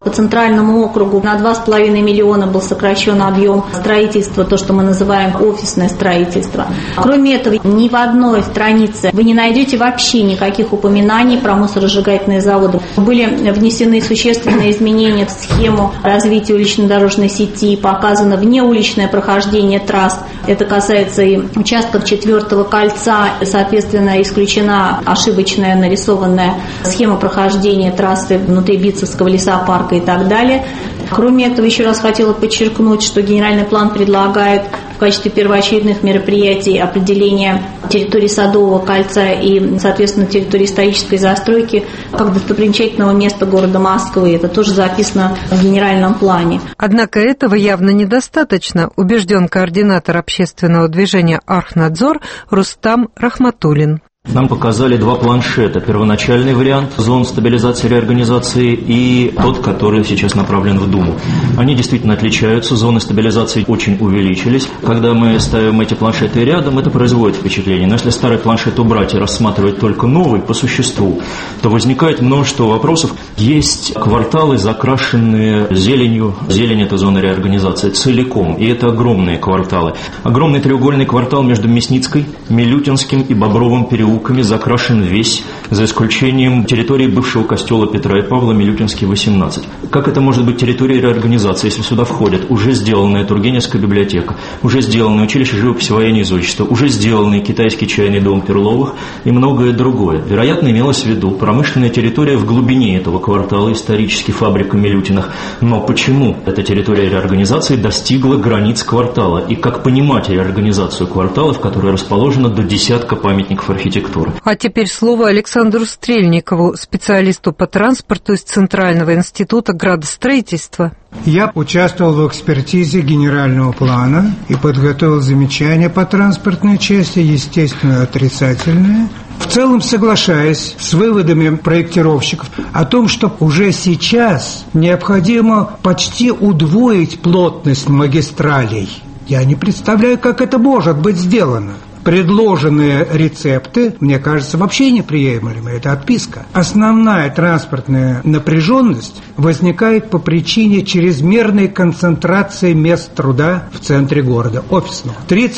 S15: По центральному округу на 2,5 миллиона был сокращен объем строительства, то, что мы называем офисное строительство. Кроме этого, ни в одной странице вы не найдете вообще никаких упоминаний про мусоросжигательные заводы. Были внесены существенные изменения в схему развития улично-дорожной сети, показано внеуличное прохождение трасс. Это касается и участков 4-го кольца, соответственно, исключена ошибочная нарисованная схема прохождения трассы внутри Битцевского лесопарка и так далее. Кроме этого, еще раз хотела подчеркнуть, что генеральный план предлагает в качестве первоочередных мероприятий определение территории Садового кольца и, соответственно, территории исторической застройки как достопримечательного места города Москвы. Это тоже записано в генеральном плане.
S14: Однако этого явно недостаточно, убежден координатор общественного движения «Архнадзор» Рустам Рахматуллин.
S16: Нам показали два планшета. Первоначальный вариант зон стабилизации и реорганизации и тот, который сейчас направлен в Думу. Они действительно отличаются, зоны стабилизации очень увеличились. Когда мы ставим эти планшеты рядом, это производит впечатление. Но если старый планшет убрать и рассматривать только новый по существу, то возникает множество вопросов. Есть кварталы, закрашенные зеленью. Зелень – это зона реорганизации целиком. И это огромные кварталы. Огромный треугольный квартал между Мясницкой, Милютинским и Бобровым переулками закрашен весь, за исключением территории бывшего костела Петра и Павла, Милютинский, 18. Как это может быть территория реорганизации, если сюда входят уже сделанная Тургеневская библиотека, уже сделанное училище живописи, военного и изучества, уже сделанный китайский чайный дом Перловых и многое другое? Вероятно, имелось в виду промышленная территория в глубине этого квартала, исторически фабрика Милютиных. Но почему эта территория реорганизации достигла границ квартала? И как понимать реорганизацию квартала, в которой расположено до десятка памятников архитектуры?
S14: А теперь слово Александру Стрельникову, специалисту по транспорту из Центрального института градостроительства.
S17: Я участвовал в экспертизе генерального плана и подготовил замечания по транспортной части, естественно, отрицательные. В целом соглашаясь с выводами проектировщиков о том, что уже сейчас необходимо почти удвоить плотность магистралей. Я не представляю, как это может быть сделано. Предложенные рецепты, мне кажется, вообще неприемлемы. Это отписка. Основная транспортная напряженность возникает по причине чрезмерной концентрации мест труда в центре города, офисного.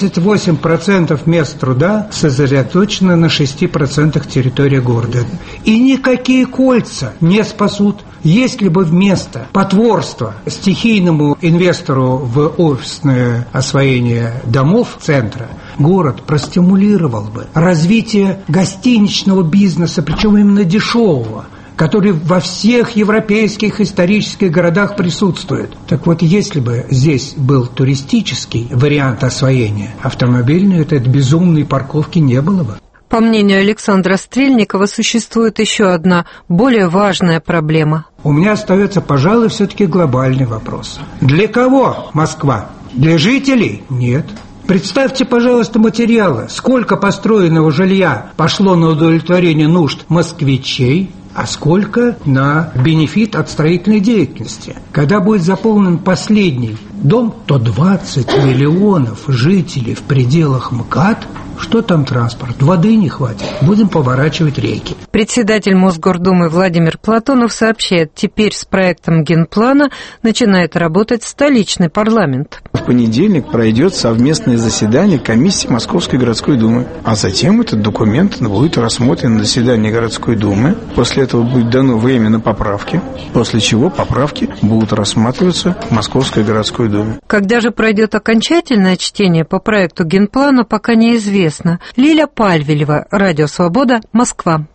S17: 38% мест труда сосредоточено на 6% территории города. И никакие кольца не спасут. Если бы вместо потворства стихийному инвестору в офисное освоение домов центра город простимулировал бы развитие гостиничного бизнеса, причем именно дешевого, который во всех европейских исторических городах присутствует. Так вот, если бы здесь был туристический вариант освоения, автомобильной этой безумной парковки не было бы.
S14: По мнению Александра Стрельникова, существует еще одна, более важная проблема.
S17: У меня остается, пожалуй, все-таки глобальный вопрос. Для кого Москва? Для жителей? Нет. Представьте, пожалуйста, материалы. Сколько построенного жилья пошло на удовлетворение нужд москвичей, а сколько на бенефит от строительной деятельности. Когда будет заполнен последний дом, то 20 миллионов жителей в пределах МКАД. Что там транспорт? Воды не хватит. Будем поворачивать реки.
S14: Председатель Мосгордумы Владимир Платонов сообщает, теперь с проектом генплана начинает работать столичный парламент.
S18: В понедельник пройдет совместное заседание комиссии Московской городской думы. А затем этот документ будет рассмотрен на заседании городской думы. После этого будет дано время на поправки. После чего поправки будут рассматриваться в Московской городской думе.
S14: Когда же пройдет окончательное чтение по проекту генплана, пока неизвестно. Лиля Пальвелева, Радио Свобода, Москва.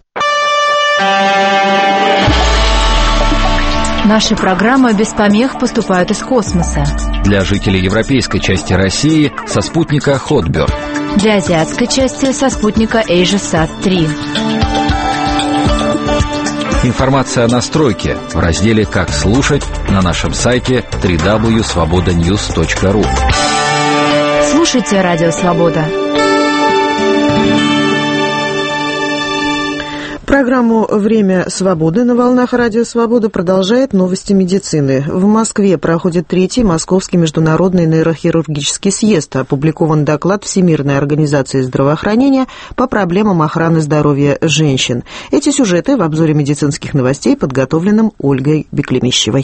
S19: Наши программы без помех поступают из космоса.
S7: Для жителей европейской части России со спутника Hotbird.
S19: Для азиатской части со спутника AsiaSat-3.
S7: Информация о настройке в разделе «Как слушать» на нашем сайте www.svobodanews.ru.
S19: Слушайте Радио Свобода.
S1: Программу «Время свободы» на волнах Радио Свобода продолжает новости медицины. В Москве проходит 3-й Московский международный нейрохирургический съезд. Опубликован доклад Всемирной организации здравоохранения по проблемам охраны здоровья женщин. Эти сюжеты в обзоре медицинских новостей, подготовленном Ольгой Беклемищевой.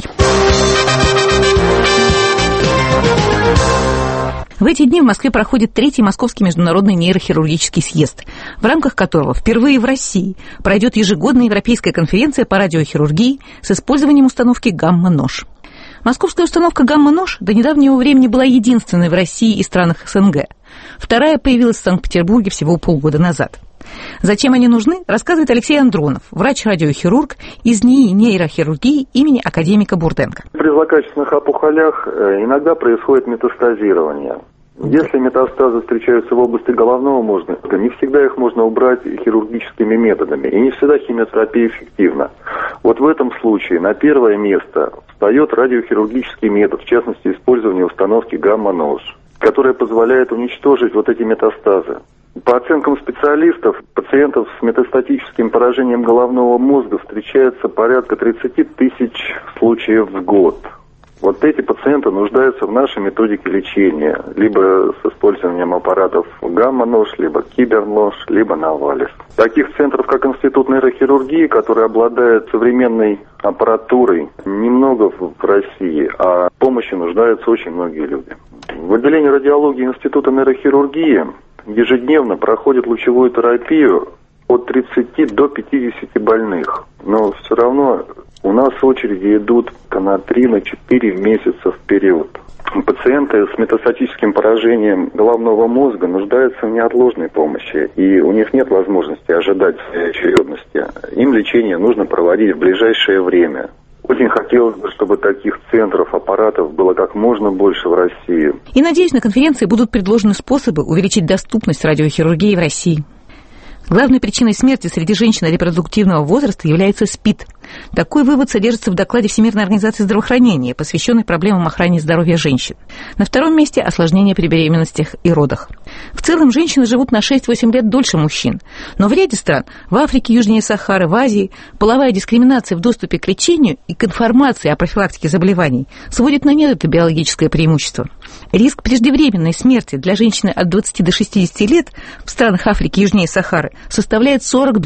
S20: В эти дни в Москве проходит 3-й Московский международный нейрохирургический съезд, в рамках которого впервые в России пройдет ежегодная европейская конференция по радиохирургии с использованием установки «Гамма-нож». Московская установка «Гамма-нож» до недавнего времени была единственной в России и странах СНГ. Вторая появилась в Санкт-Петербурге всего полгода назад. Зачем они нужны, рассказывает Алексей Андронов, врач-радиохирург из НИИ нейрохирургии имени академика Бурденко.
S21: При злокачественных опухолях иногда происходит метастазирование. Если метастазы встречаются в области головного мозга, не всегда их можно убрать хирургическими методами, и не всегда химиотерапия эффективна. Вот в этом случае на первое место встает радиохирургический метод, в частности, использование установки «Гамма-нож», которая позволяет уничтожить вот эти метастазы. По оценкам специалистов, пациентов с метастатическим поражением головного мозга встречается порядка 30 тысяч случаев в год. Вот эти пациенты нуждаются в нашей методике лечения, либо с использованием аппаратов «Гамма-нож», либо «Кибер-нож», либо «Навалис». Таких центров, как Институт нейрохирургии, который обладает современной аппаратурой, немного в России, а в помощи нуждаются очень многие люди. В отделении радиологии Института нейрохирургии ежедневно проходит лучевую терапию от 30 до 50 больных. Но все равно у нас очереди идут на 3-4 месяца вперед. Пациенты с метастатическим поражением головного мозга нуждаются в неотложной помощи, и у них нет возможности ожидать своей очередности. Им лечение нужно проводить в ближайшее время. Очень хотелось бы, чтобы таких центров, аппаратов было как можно больше в России.
S20: И, надеюсь, на конференции будут предложены способы увеличить доступность радиохирургии в России. Главной причиной смерти среди женщин репродуктивного возраста является СПИД. Такой вывод содержится в докладе Всемирной организации здравоохранения, посвященной проблемам охраны здоровья женщин. На втором месте осложнения при беременностях и родах. В целом, женщины живут на 6-8 лет дольше мужчин. Но в ряде стран, в Африке, южнее Сахары, в Азии, половая дискриминация в доступе к лечению и к информации о профилактике заболеваний сводит на нет это биологическое преимущество. Риск преждевременной смерти для женщины от 20 до 60 лет в странах Африки, южнее Сахары, составляет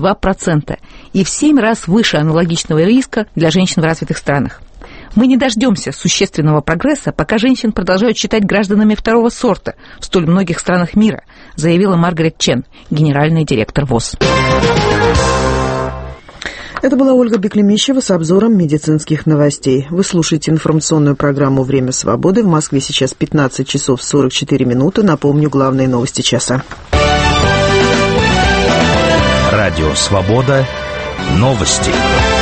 S20: 42% и в 7 раз выше аналогичного риска для женщин в развитых странах. Мы не дождемся существенного прогресса, пока женщин продолжают считать гражданами второго сорта в столь многих странах мира, заявила Маргарет Чен, генеральный директор ВОЗ.
S1: Это была Ольга Беклемищева с обзором медицинских новостей. Вы слушаете информационную программу «Время свободы». В Москве сейчас 15 часов 44 минуты. Напомню главные новости часа.
S7: Радио «Свобода». Новости.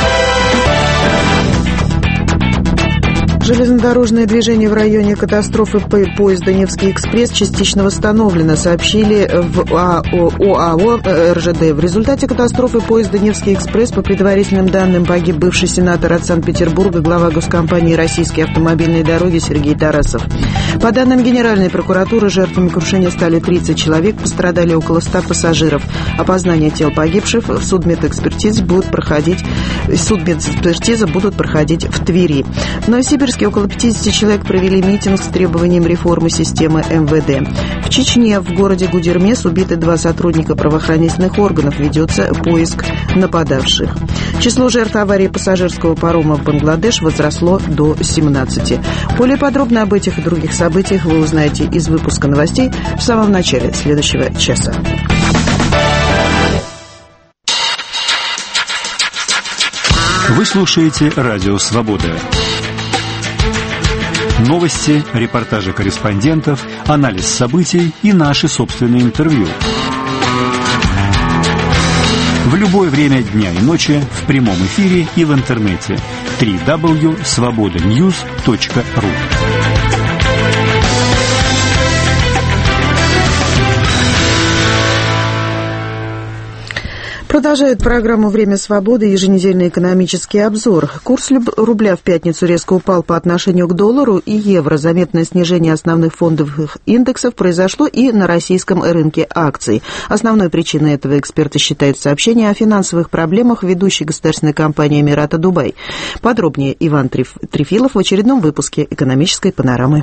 S1: Железнодорожное движение в районе катастрофы поезда «Невский экспресс» частично восстановлено, сообщили в ОАО РЖД. В результате катастрофы поезда «Невский экспресс», по предварительным данным, погиб бывший сенатор от Санкт-Петербурга, глава госкомпании «Российские автомобильные дороги» Сергей Тарасов. По данным Генеральной прокуратуры, жертвами крушения стали 30 человек, пострадали около 100 пассажиров. Опознание тел погибших в судмедэкспертиза будут проходить в Твери. В Новосибирске около 50 человек провели митинг с требованием реформы системы МВД. В Чечне, в городе Гудермес, убиты 2 сотрудника правоохранительных органов. Ведется поиск нападавших. Число жертв аварии пассажирского парома в Бангладеш возросло до 17. Более подробно об этих и других событиях вы узнаете из выпуска новостей в самом начале следующего часа.
S22: Вы слушаете «Радио Свобода». Новости, репортажи корреспондентов, анализ событий и наши собственные интервью. В любое время дня и ночи в прямом эфире и в интернете. www.svobodanews.ru.
S1: Продолжает программу «Время свободы» еженедельный экономический обзор. Курс рубля в пятницу резко упал по отношению к доллару и евро. Заметное снижение основных фондовых индексов произошло и на российском рынке акций. Основной причиной этого эксперты считают сообщение о финансовых проблемах ведущей государственной компании «Эмирата Дубай». Подробнее Иван Трефилов в очередном выпуске «Экономической панорамы».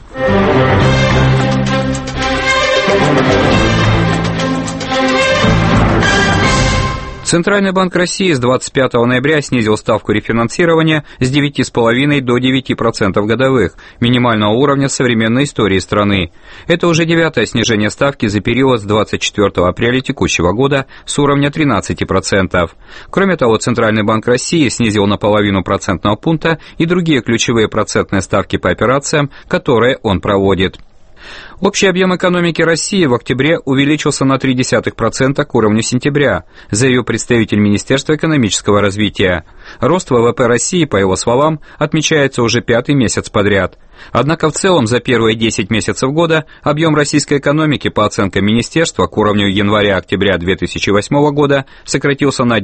S4: Центральный банк России с 25 ноября снизил ставку рефинансирования с 9,5% до 9% годовых, минимального уровня современной истории страны. Это уже 9-е снижение ставки за период с 24 апреля текущего года с уровня 13%. Кроме того, Центральный банк России снизил на 0,5 процентного пункта и другие ключевые процентные ставки по операциям, которые он проводит. Общий объем экономики России в октябре увеличился на 0,3% к уровню сентября, заявил представитель Министерства экономического развития. Рост ВВП России, по его словам, отмечается уже 5-й месяц подряд. Однако в целом за первые 10 месяцев года объем российской экономики, по оценкам Министерства, к уровню января-октября 2008 года сократился на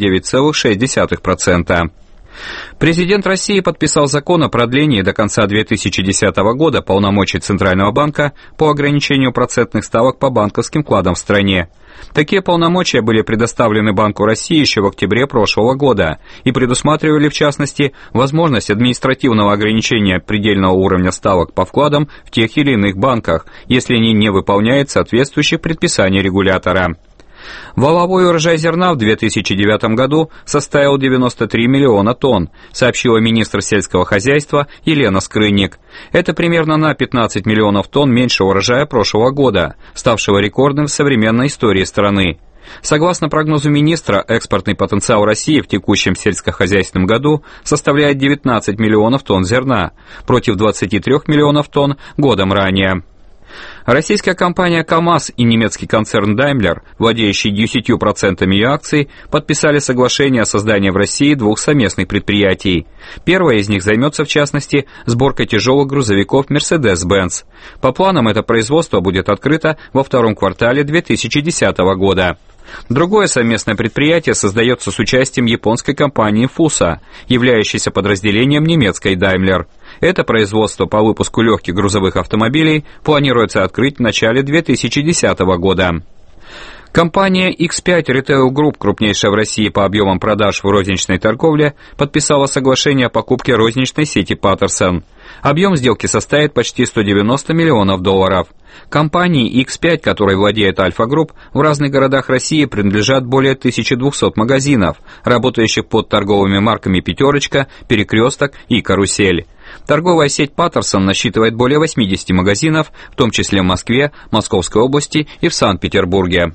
S4: 9,6%. Президент России подписал закон о продлении до конца 2010 года полномочий Центрального банка по ограничению процентных ставок по банковским вкладам в стране. Такие полномочия были предоставлены Банку России еще в октябре прошлого года и предусматривали, в частности, возможность административного ограничения предельного уровня ставок по вкладам в тех или иных банках, если они не выполняют соответствующих предписаний регулятора. Валовой урожай зерна в 2009 году составил 93 миллиона тонн, сообщила министр сельского хозяйства Елена Скрынник. Это примерно на 15 миллионов тонн меньше урожая прошлого года, ставшего рекордным в современной истории страны. Согласно прогнозу министра, экспортный потенциал России в текущем сельскохозяйственном году составляет 19 миллионов тонн зерна, против 23 миллионов тонн годом ранее. Российская компания КАМАЗ и немецкий концерн Daimler, владеющий 10% ее акций, подписали соглашение о создании в России 2 совместных предприятий. Первое из них займется, в частности, сборкой тяжелых грузовиков Mercedes-Benz. По планам, это производство будет открыто во 2-м квартале 2010 года. Другое совместное предприятие создается с участием японской компании FUSA, являющейся подразделением немецкой Daimler. Это производство по выпуску легких грузовых автомобилей планируется открыть в начале 2010 года. Компания X5 Retail Group, крупнейшая в России по объемам продаж в розничной торговле, подписала соглашение о покупке розничной сети Patterson. Объем сделки составит почти 190 миллионов долларов. Компании X5, которой владеет Альфа Групп, в разных городах России принадлежат более 1200 магазинов, работающих под торговыми марками «Пятерочка», «Перекресток» и «Карусель». Торговая сеть Patterson насчитывает более 80 магазинов, в том числе в Москве, Московской области и в Санкт-Петербурге.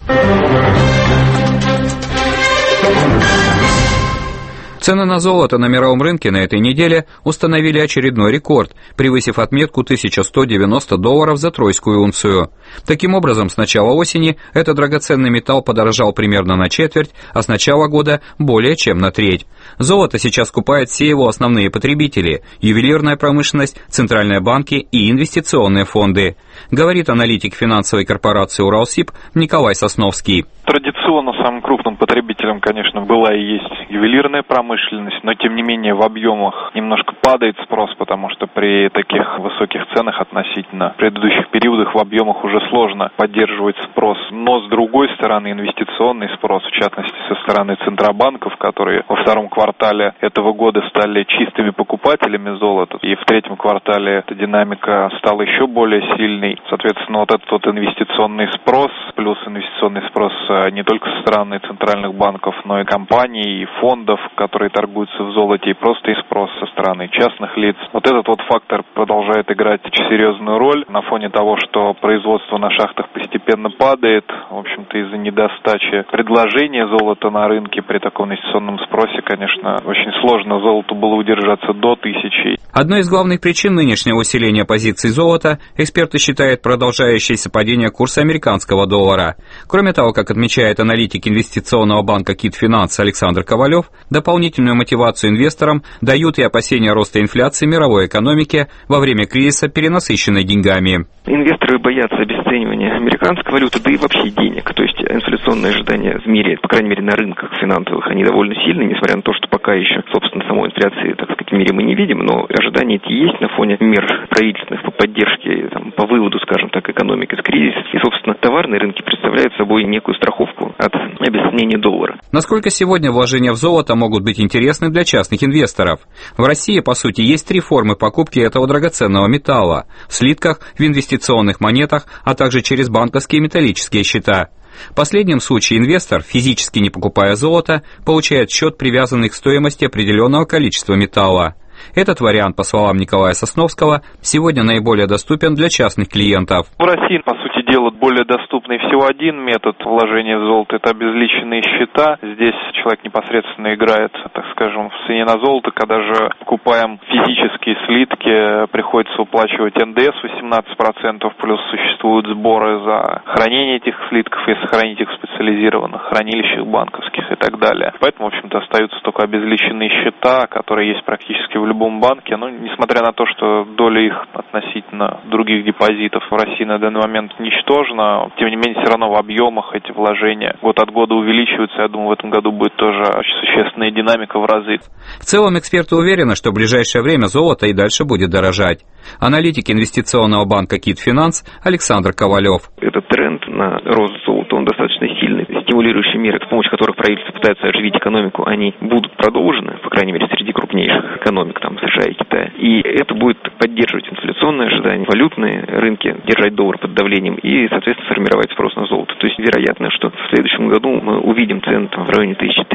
S4: Цены на золото на мировом рынке на этой неделе установили очередной рекорд, превысив отметку $1190 за тройскую унцию. Таким образом, с начала осени этот драгоценный металл подорожал примерно на четверть, а с начала года более чем на треть. Золото сейчас скупают все его основные потребители – ювелирная промышленность, центральные банки и инвестиционные фонды, говорит аналитик финансовой корпорации «Уралсиб» Николай Сосновский.
S5: Традиционно самым крупным потребителем, конечно, была и есть ювелирная промышленность, но тем не менее в объемах немножко падает спрос, потому что при таких высоких ценах относительно предыдущих периодах в объемах уже сложно поддерживать спрос. Но с другой стороны инвестиционный спрос, в частности со стороны центробанков, которые во 2-м квартале этого года стали чистыми покупателями золота, и в 3-м квартале эта динамика стала еще более сильной. Соответственно, вот этот вот инвестиционный спрос, плюс инвестиционный спрос не только со стороны центральных банков, но и компаний, и фондов, которые торгуются в золоте, и просто и спрос со стороны частных лиц. Вот этот вот фактор продолжает играть очень серьезную роль на фоне того, что производство на шахтах постепенно падает, в общем-то из-за недостачи предложения золота на рынке при таком инвестиционном спросе, конечно, очень сложно золоту было удержаться до 1000.
S4: Одной из главных причин нынешнего усиления позиций золота эксперты считают продолжающееся падение курса американского доллара. Кроме того, как отмечает аналитик инвестиционного банка «Кит Финанс» Александр Ковалев, дополнительную мотивацию инвесторам дают и опасения опасения роста инфляции мировой экономики во время кризиса, перенасыщенной деньгами.
S2: Инвесторы боятся обесценивания американской валюты, да и вообще денег. То есть инфляционные ожидания в мире, по крайней мере на рынках финансовых, они довольно сильные, несмотря на то, что пока еще, собственно, самой инфляции, так сказать, в мире мы не видим, но ожидания эти есть на фоне мер правительственных по поддержке, по выводу, скажем так, экономики из кризиса. И, собственно, товарные рынки представляют собой некую страховку от обесценения доллара.
S4: Насколько сегодня вложения в золото могут быть интересны для частных инвесторов? В России, по сути, есть три формы покупки этого драгоценного металла: в слитках, в инвестиционных монетах, а также через банковские металлические счета. В последнем случае инвестор, физически не покупая золото, получает счет, привязанный к стоимости определенного количества металла. Этот вариант, по словам Николая Сосновского, сегодня наиболее доступен для частных клиентов.
S5: В России, по сути дела, более доступный всего один метод вложения в золото – это обезличенные счета. Здесь человек непосредственно играет, так скажем, в цене на золото. Когда же покупаем физические слитки, приходится уплачивать НДС 18%, плюс существуют сборы за хранение этих слитков, если хранить их в специализированных хранилищах банковских и так далее. Поэтому, в общем-то, остаются только обезличенные счета, которые есть практически в любом банке. Но несмотря на то, что доля их относительно других депозитов в России на данный момент ничтожна, тем не менее, все равно в объемах эти вложения год от года увеличиваются. Я думаю, в этом году будет тоже очень существенная динамика в разы.
S4: В целом, эксперты уверены, что в ближайшее время золото и дальше будет дорожать. Аналитик инвестиционного банка «Кит Финанс» Александр Ковалев.
S2: Этот тренд на рост золота, он достаточно сильный. Стимулирующие меры, с помощью которых правительство пытается оживить экономику, они будут продолжены, по крайней мере, среди крупнейших экономик, США и Китая. И это будет поддерживать инфляционные ожидания, валютные рынки, держать доллар под давлением и, соответственно, формировать спрос на золото. То есть вероятно, что в следующем году мы увидим цены в районе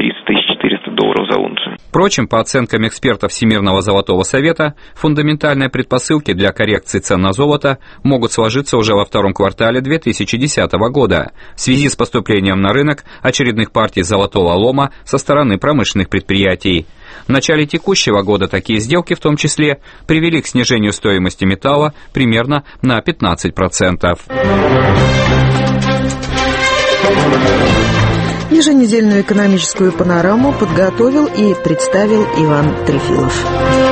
S2: $1300-1400 за унцию.
S4: Впрочем, по оценкам экспертов Всемирного золотого совета, фундаментальные предпосылки для коррекции цен на золото могут сложиться уже во втором квартале 2010 года в связи с поступлением на рынок очередных партий золотого лома со стороны промышленных предприятий. В начале текущего года такие сделки, в том числе, привели к снижению стоимости металла примерно на 15%.
S1: Еженедельную экономическую панораму подготовил и представил Иван Трефилов.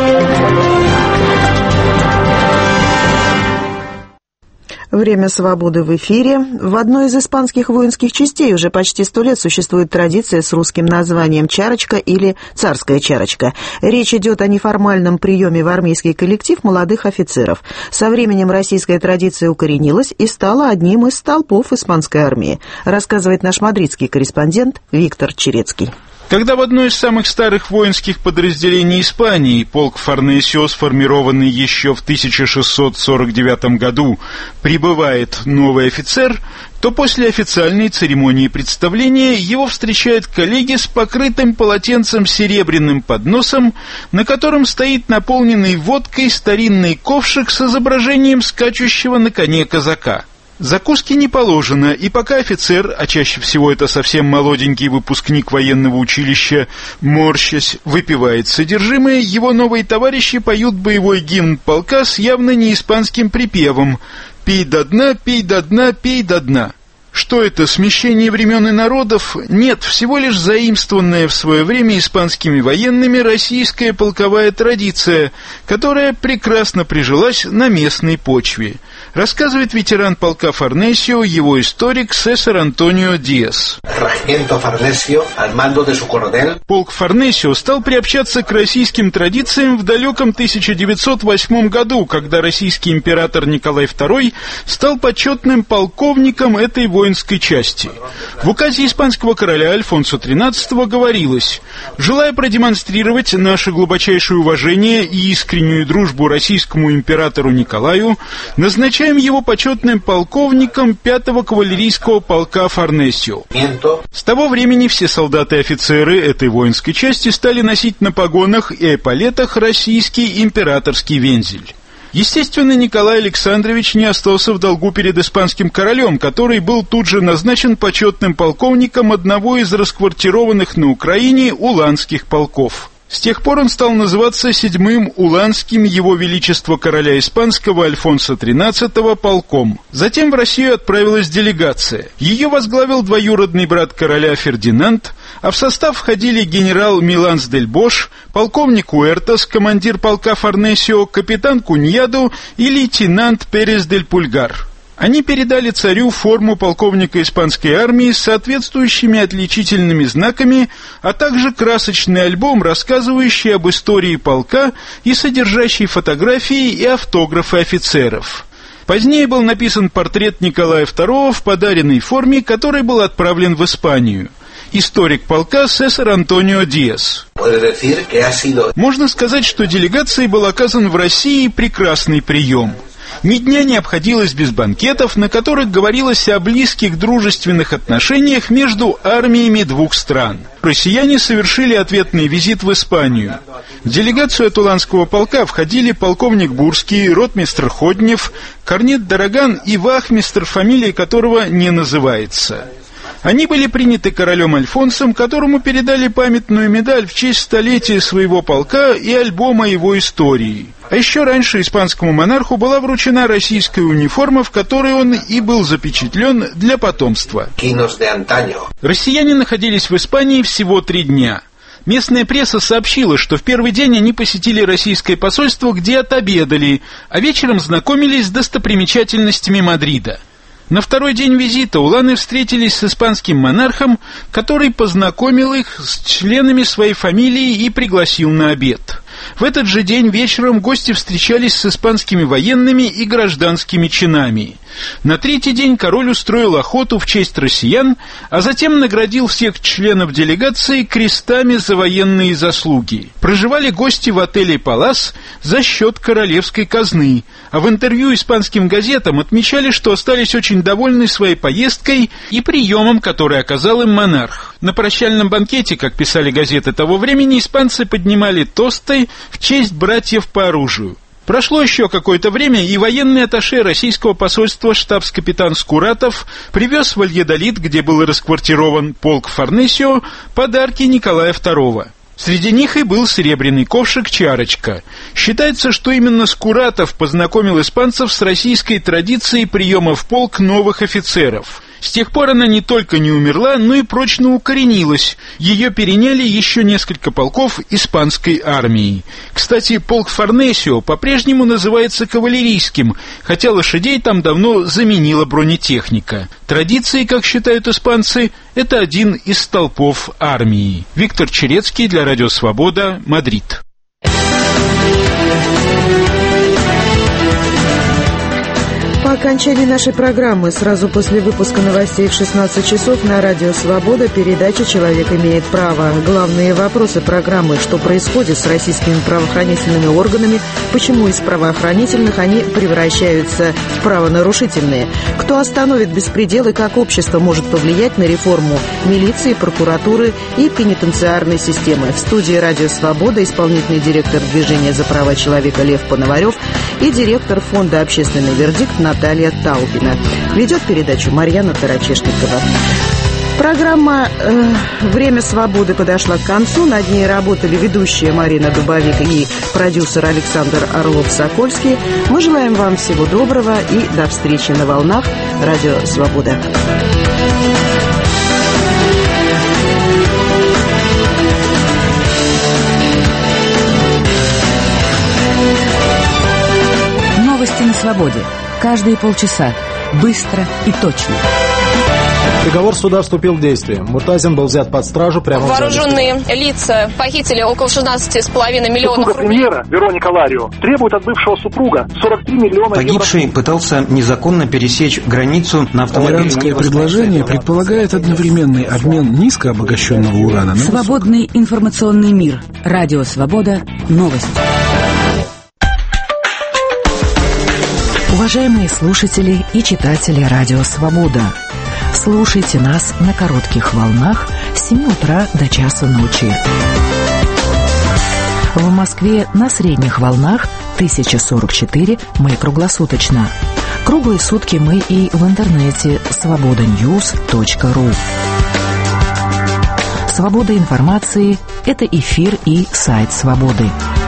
S1: Время свободы в эфире. В одной из испанских воинских частей уже почти 100 лет существует традиция с русским названием «чарочка» или «царская чарочка». Речь идет о неформальном приеме в армейский коллектив молодых офицеров. Со временем российская традиция укоренилась и стала одним из столпов испанской армии, рассказывает наш мадридский корреспондент Виктор Черецкий.
S6: Когда в одной из самых старых воинских подразделений Испании, полк Форнесио, сформированный еще в 1649 году, прибывает новый офицер, то после официальной церемонии представления его встречают коллеги с покрытым полотенцем серебряным подносом, на котором стоит наполненный водкой старинный ковшик с изображением скачущего на коне казака. Закуски не положено, и пока офицер, а чаще всего это совсем молоденький выпускник военного училища, морщась, выпивает содержимое, его новые товарищи поют боевой гимн полка с явно не испанским припевом «Пей до дна, пей до дна, пей до дна». Что это, смещение времен и народов? Нет, всего лишь заимствованная в свое время испанскими военными российская полковая традиция, которая прекрасно прижилась на местной почве. Рассказывает ветеран полка Форнесио, его историк Сесар Антонио Диас. Полк Форнесио стал приобщаться к российским традициям в далеком 1908 году, когда российский император Николай II стал почетным полковником этой воинской части. В указе испанского короля Альфонсо XIII говорилось: «Желая продемонстрировать наше глубочайшее уважение и искреннюю дружбу российскому императору Николаю, назначаем его почетным полковником 5-го кавалерийского полка Форнесио». С того времени все солдаты и офицеры этой воинской части стали носить на погонах и эполетах российский императорский вензель. Естественно, Николай Александрович не остался в долгу перед испанским королем, который был тут же назначен почетным полковником одного из расквартированных на Украине уланских полков. С тех пор он стал называться 7-м Уланским Его Величества короля Испанского Альфонса XIII полком. Затем в Россию отправилась делегация. Ее возглавил двоюродный брат короля Фердинанд, а в состав входили генерал Миланс дель Бош, полковник Уэртас, командир полка Форнесио, капитан Куньядо и лейтенант Перес дель Пульгар. Они передали царю форму полковника испанской армии с соответствующими отличительными знаками, а также красочный альбом, рассказывающий об истории полка и содержащий фотографии и автографы офицеров. Позднее был написан портрет Николая II в подаренной форме, который был отправлен в Испанию. Историк полка Сесар Антонио Диас. Можно сказать, что делегации был оказан в России прекрасный прием. Ни дня не обходилось без банкетов, на которых говорилось о близких дружественных отношениях между армиями двух стран. Россияне совершили ответный визит в Испанию. В делегацию от Уланского полка входили полковник Бурский, ротмистр Ходнев, корнет Дороган и вахмистр, фамилия которого не называется. Они были приняты королем Альфонсом, которому передали памятную медаль в честь столетия своего полка и альбома его истории. А еще раньше испанскому монарху была вручена российская униформа, в которой он и был запечатлен для потомства. Россияне находились в Испании всего 3 дня. Местная пресса сообщила, что в первый день они посетили российское посольство, где отобедали, а вечером знакомились с достопримечательностями Мадрида. На второй день визита уланы встретились с испанским монархом, который познакомил их с членами своей фамилии и пригласил на обед. В этот же день вечером гости встречались с испанскими военными и гражданскими чинами. На третий день король устроил охоту в честь россиян, а затем наградил всех членов делегации крестами за военные заслуги. Проживали гости в отеле «Палас» за счет королевской казны, а в интервью испанским газетам отмечали, что остались очень довольны своей поездкой и приемом, который оказал им монарх. На прощальном банкете, как писали газеты того времени, испанцы поднимали тосты в честь братьев по оружию. Прошло еще какое-то время, и военный атташе российского посольства штабс-капитан Скуратов привез в Вальедолид, где был расквартирован полк Форнесио, подарки Николая II. Среди них и был серебряный ковшик-чарочка. Считается, что именно Скуратов познакомил испанцев с российской традицией приема в полк новых офицеров. С тех пор она не только не умерла, но и прочно укоренилась. Ее переняли еще несколько полков испанской армии. Кстати, полк Форнесио по-прежнему называется кавалерийским, хотя лошадей там давно заменила бронетехника. Традиции, как считают испанцы, это один из столпов армии. Виктор Черецкий для Радио Свобода, Мадрид.
S1: По окончании нашей программы, сразу после выпуска новостей в 16 часов на Радио Свобода, передача «Человек имеет право». Главные вопросы программы: что происходит с российскими правоохранительными органами, почему из правоохранительных они превращаются в правонарушительные, кто остановит беспредел и как общество может повлиять на реформу милиции, прокуратуры и пенитенциарной системы. В студии Радио Свобода исполнительный директор Движения за права человека Лев Пономарев и директор фонда «Общественный вердикт» Наталья Таубина. Ведет передачу Марьяна Тарачешникова. Программа «Время свободы» подошла к концу. Над ней работали ведущая Марина Дубовик и продюсер Александр Орлов-Сокольский. Мы желаем вам всего доброго и до встречи на волнах Радио Свобода.
S19: Новости на свободе. Каждые полчаса. Быстро и точно.
S3: Приговор суда вступил в действие. Муртазин был взят под стражу прямо в зале.
S8: Вооруженные лица похитили около 16,5 миллионов
S23: рублей. Премьера Вероника Ларио требует от бывшего супруга 43 миллиона евро.
S24: Погибший пытался незаконно пересечь границу на автомобиле.
S25: Иранское предложение предполагает одновременный обмен низкообогащенного урана.
S19: Свободный информационный мир. Радио Свобода. Новости. Уважаемые слушатели и читатели Радио Свобода, слушайте нас на коротких волнах с 7 утра до часа ночи. В Москве на средних волнах 1044, мы круглосуточно. Круглые сутки мы и в интернете svobodanews.ru. Свобода информации – это эфир и сайт «Свободы».